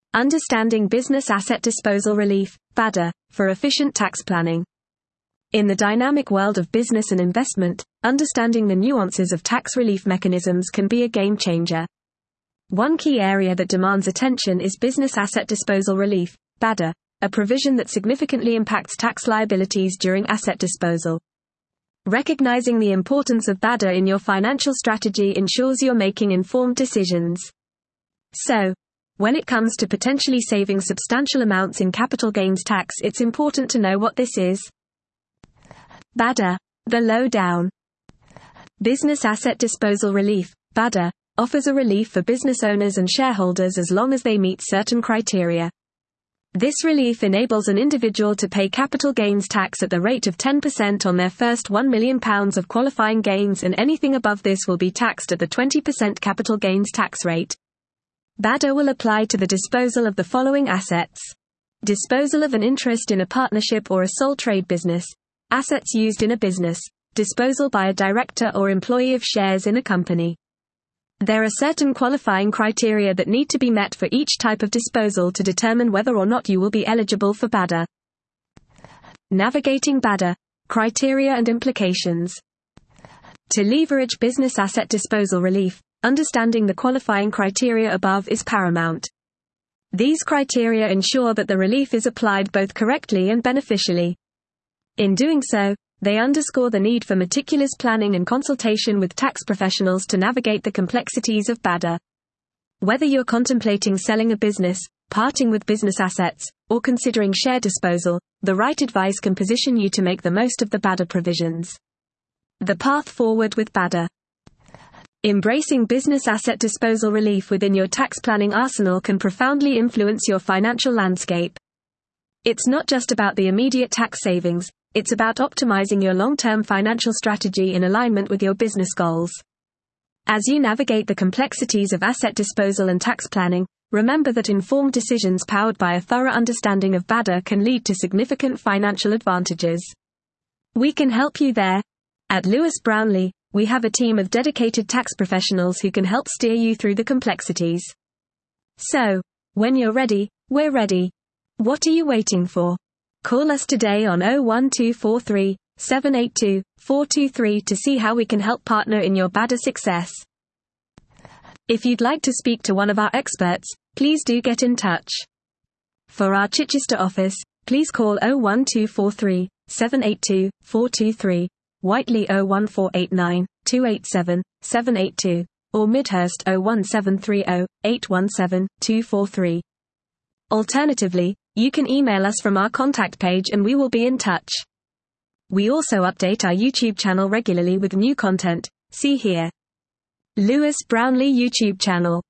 Understanding Business Asset Disposal Relief, BADR, for efficient tax planning. In the dynamic world of business and investment, understanding the nuances of tax relief mechanisms can be a game changer. One key area that demands attention is Business Asset Disposal Relief, BADR, a provision that significantly impacts tax liabilities during asset disposal. Recognizing the importance of BADR in your financial strategy ensures you're making informed decisions. So, when it comes to potentially saving substantial amounts in capital gains tax, it's important to know what this is. BADR, the lowdown. Business Asset Disposal Relief, BADR, offers a relief for business owners and shareholders as long as they meet certain criteria. This relief enables an individual to pay capital gains tax at the rate of 10% on their first £1 million of qualifying gains, and anything above this will be taxed at the 20% capital gains tax rate. BADR will apply to the disposal of the following assets. Disposal of an interest in a partnership or a sole trade business. Assets used in a business. Disposal by a director or employee of shares in a company. There are certain qualifying criteria that need to be met for each type of disposal to determine whether or not you will be eligible for BADR. Navigating BADR. Criteria and implications. To leverage business asset disposal relief, understanding the qualifying criteria above is paramount. These criteria ensure that the relief is applied both correctly and beneficially. In doing so, they underscore the need for meticulous planning and consultation with tax professionals to navigate the complexities of BADR. Whether you're contemplating selling a business, parting with business assets, or considering share disposal, the right advice can position you to make the most of the BADR provisions. The path forward with BADR. Embracing business asset disposal relief within your tax planning arsenal can profoundly influence your financial landscape. It's not just about the immediate tax savings, it's about optimizing your long-term financial strategy in alignment with your business goals. As you navigate the complexities of asset disposal and tax planning, remember that informed decisions powered by a thorough understanding of BADR can lead to significant financial advantages. We can help you there. At Lewis Brownlee, we have a team of dedicated tax professionals who can help steer you through the complexities. So, when you're ready, we're ready. What are you waiting for? Call us today on 01243 782 423 to see how we can help partner in your BADR success. If you'd like to speak to one of our experts, please do get in touch. For our Chichester office, please call 01243 782 423, Whiteley 01489 287 782, or Midhurst 01730 817 243. Alternatively, you can email us from our contact page and we will be in touch. We also update our YouTube channel regularly with new content. See here. Lewis Brownlee YouTube channel.